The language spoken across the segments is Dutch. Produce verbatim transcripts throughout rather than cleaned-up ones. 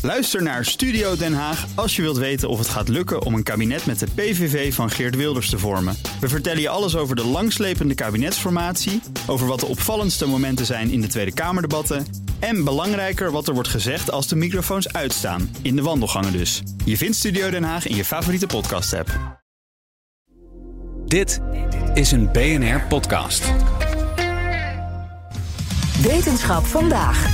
Luister naar Studio Den Haag als je wilt weten of het gaat lukken om een kabinet met de P V V van Geert Wilders te vormen. We vertellen je alles over de langslepende kabinetsformatie, over wat de opvallendste momenten zijn in de Tweede Kamerdebatten en belangrijker wat er wordt gezegd als de microfoons uitstaan, in de wandelgangen dus. Je vindt Studio Den Haag in je favoriete podcast-app. Dit is een B N R-podcast. Wetenschap vandaag.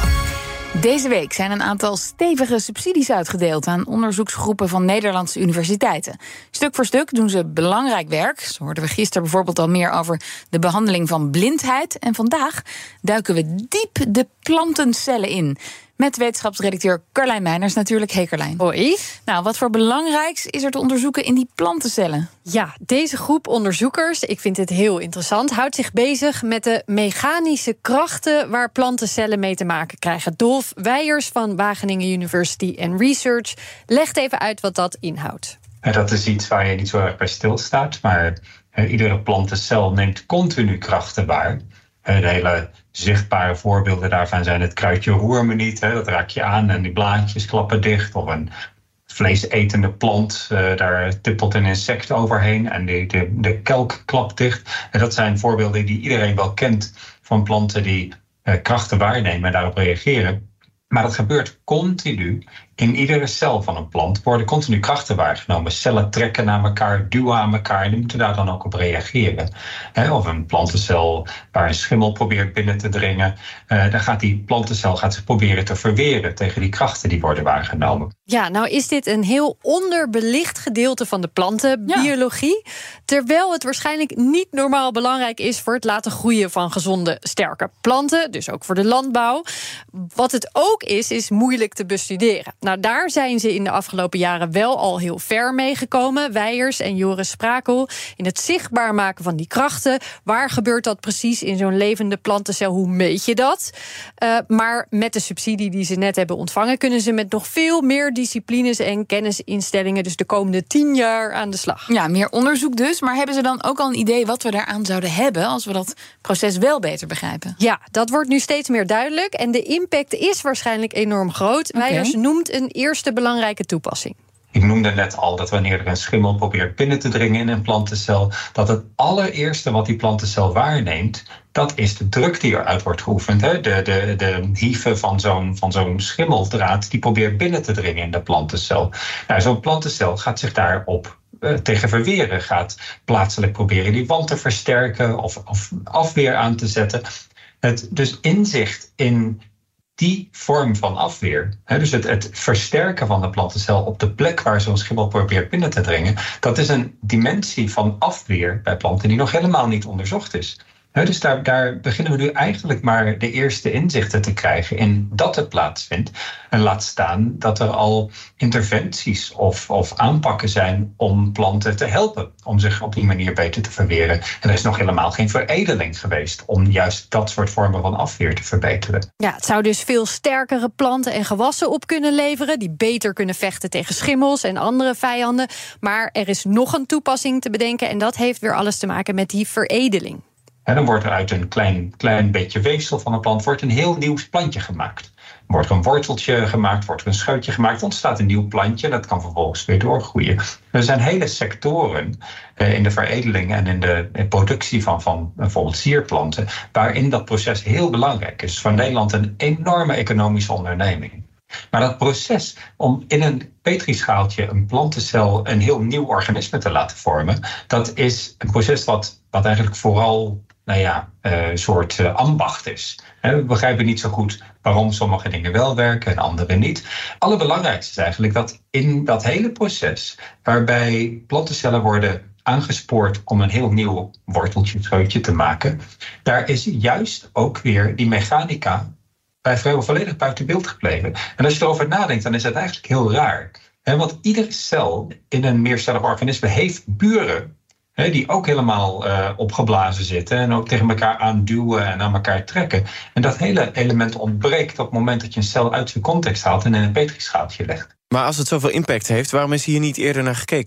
Deze week zijn een aantal stevige subsidies uitgedeeld aan onderzoeksgroepen van Nederlandse universiteiten. Stuk voor stuk doen ze belangrijk werk. Zo hoorden we gisteren bijvoorbeeld al meer over de behandeling van blindheid. En vandaag duiken we diep de plantencellen in. Met wetenschapsredacteur Carlijn Meiners natuurlijk. Hey Carlijn. Hoi. Nou, wat voor belangrijks is er te onderzoeken in die plantencellen? Ja, deze groep onderzoekers, ik vind het heel interessant, houdt zich bezig met de mechanische krachten waar plantencellen mee te maken krijgen. Dolf Weijers van Wageningen University and Research legt even uit wat dat inhoudt. Dat is iets waar je niet zo erg bij stilstaat, maar uh, iedere plantencel neemt continu krachten waar. Uh, de hele zichtbare voorbeelden daarvan zijn het kruidje roer me niet. Hè, dat raak je aan en die blaadjes klappen dicht. Of een vleesetende plant, uh, daar tippelt een insect overheen en de, de, de kelk klapt dicht. En dat zijn voorbeelden die iedereen wel kent van planten die uh, krachten waarnemen en daarop reageren. Maar dat gebeurt continu. In iedere cel van een plant worden continu krachten waargenomen. Cellen trekken naar elkaar, duwen aan elkaar en die moeten daar dan ook op reageren. He, of een plantencel waar een schimmel probeert binnen te dringen. Uh, dan gaat die plantencel gaat zich proberen te verweren tegen die krachten die worden waargenomen. Ja, nou is dit een heel onderbelicht gedeelte van de plantenbiologie. Ja. Terwijl het waarschijnlijk niet normaal belangrijk is voor het laten groeien van gezonde, sterke planten. Dus ook voor de landbouw. Wat het ook is, is moeilijk te bestuderen. Nou, daar zijn ze in de afgelopen jaren wel al heel ver mee gekomen. Weijers en Joris Sprakel in het zichtbaar maken van die krachten. Waar gebeurt dat precies in zo'n levende plantencel? Hoe meet je dat? Uh, maar met de subsidie die ze net hebben ontvangen kunnen ze met nog veel meer disciplines en kennisinstellingen dus de komende tien jaar aan de slag. Ja, meer onderzoek dus. Maar hebben ze dan ook al een idee wat we daaraan zouden hebben als we dat proces wel beter begrijpen? Ja, dat wordt nu steeds meer duidelijk. En de impact is waarschijnlijk enorm groot. Okay. Weijers noemt een eerste belangrijke toepassing. Ik noemde net al dat wanneer er een schimmel probeert binnen te dringen in een plantencel, dat het allereerste wat die plantencel waarneemt, dat is de druk die eruit wordt geoefend. Hè? De, de, de hieven van zo'n, van zo'n schimmeldraad die probeert binnen te dringen in de plantencel. Nou, zo'n plantencel gaat zich daarop uh, tegen verweren, gaat plaatselijk proberen die wand te versterken of, of afweer aan te zetten. Het, dus inzicht in die vorm van afweer, hè, dus het, het versterken van de plantencel op de plek waar zo'n schimmel probeert binnen te dringen, dat is een dimensie van afweer bij planten die nog helemaal niet onderzocht is. He, dus daar, daar beginnen we nu eigenlijk maar de eerste inzichten te krijgen in dat het plaatsvindt. En laat staan dat er al interventies of, of aanpakken zijn om planten te helpen, om zich op die manier beter te verweren. En er is nog helemaal geen veredeling geweest om juist dat soort vormen van afweer te verbeteren. Ja, het zou dus veel sterkere planten en gewassen op kunnen leveren, die beter kunnen vechten tegen schimmels en andere vijanden. Maar er is nog een toepassing te bedenken en dat heeft weer alles te maken met die veredeling. En dan wordt er uit een klein, klein beetje weefsel van een plant wordt een heel nieuw plantje gemaakt. Wordt er een worteltje gemaakt, wordt er een scheutje gemaakt, ontstaat een nieuw plantje. Dat kan vervolgens weer doorgroeien. Er zijn hele sectoren eh, in de veredeling en in de productie van, van bijvoorbeeld sierplanten, waarin dat proces heel belangrijk is. Voor Nederland een enorme economische onderneming. Maar dat proces om in een petrischaaltje een plantencel een heel nieuw organisme te laten vormen, dat is een proces wat, wat eigenlijk vooral nou ja, uh, een soort uh, ambacht is. He, we begrijpen niet zo goed waarom sommige dingen wel werken en andere niet. Allerbelangrijkste is eigenlijk dat in dat hele proces, waarbij plantencellen worden aangespoord om een heel nieuw worteltje, scheutje te maken, daar is juist ook weer die mechanica bij vrijwel volledig buiten beeld gebleven. En als je erover nadenkt, dan is dat eigenlijk heel raar. He, want iedere cel in een meercellig organisme heeft buren, he, die ook helemaal uh, opgeblazen zitten en ook tegen elkaar aanduwen en aan elkaar trekken. En dat hele element ontbreekt op het moment dat je een cel uit zijn context haalt en in een petrischaaltje legt. Maar als het zoveel impact heeft, waarom is hier niet eerder naar gekeken dan?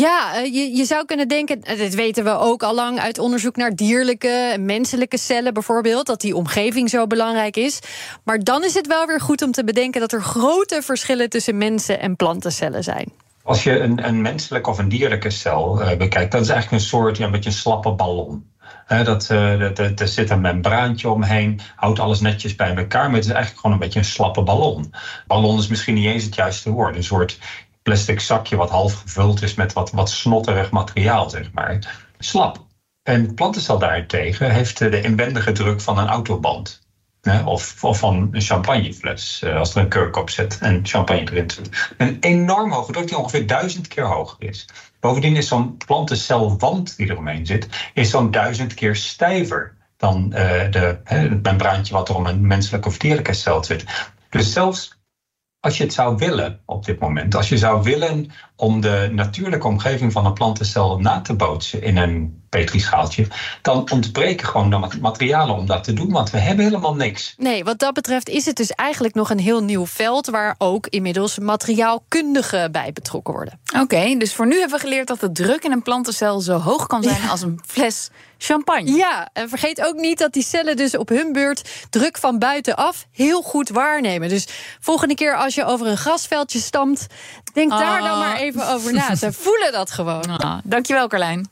Ja, je, je zou kunnen denken, dat weten we ook al lang uit onderzoek naar dierlijke en menselijke cellen bijvoorbeeld, dat die omgeving zo belangrijk is. Maar dan is het wel weer goed om te bedenken dat er grote verschillen tussen mensen en plantencellen zijn. Als je een, een menselijke of een dierlijke cel uh, bekijkt, dat is eigenlijk een soort, ja, een beetje een slappe ballon. He, dat, uh, dat, dat, er zit een membraantje omheen, houdt alles netjes bij elkaar, maar het is eigenlijk gewoon een beetje een slappe ballon. Ballon is misschien niet eens het juiste woord, een soort plastic zakje wat half gevuld is met wat, wat snotterig materiaal, zeg maar. Slap. Een plantencel daarentegen heeft de inwendige druk van een autoband. Hè, of, of van een champagnefles, uh, als er een kurk op zit en champagne erin zit. Een enorm hoge druk die ongeveer duizend keer hoger is. Bovendien is zo'n plantencelwand die eromheen zit, is zo'n duizend keer stijver dan uh, de, hè, het membraantje wat er om een menselijke of dierlijke cel zit. Dus zelfs als je het zou willen op dit moment, als je zou willen om de natuurlijke omgeving van een plantencel na te bootsen in een petrischaaltje, dan ontbreken gewoon de materialen om dat te doen, want we hebben helemaal niks. Nee, wat dat betreft is het dus eigenlijk nog een heel nieuw veld waar ook inmiddels materiaalkundigen bij betrokken worden. Oké, okay, dus voor nu hebben we geleerd dat de druk in een plantencel zo hoog kan zijn ja. als een fles champagne. Ja, en vergeet ook niet dat die cellen dus op hun beurt druk van buitenaf heel goed waarnemen. Dus volgende keer als je over een grasveldje stampt, denk oh. daar dan maar even over na. Ze voelen dat gewoon. Oh, dankjewel, Carlijn.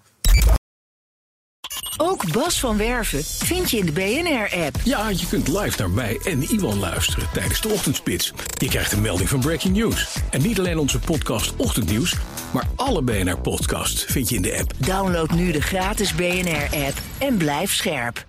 Ook Bas van Werven vind je in de B N R-app. Ja, je kunt live naar mij en Iwan luisteren tijdens de ochtendspits. Je krijgt een melding van Breaking News. En niet alleen onze podcast Ochtendnieuws, maar alle B N R-podcasts vind je in de app. Download nu de gratis B N R-app en blijf scherp.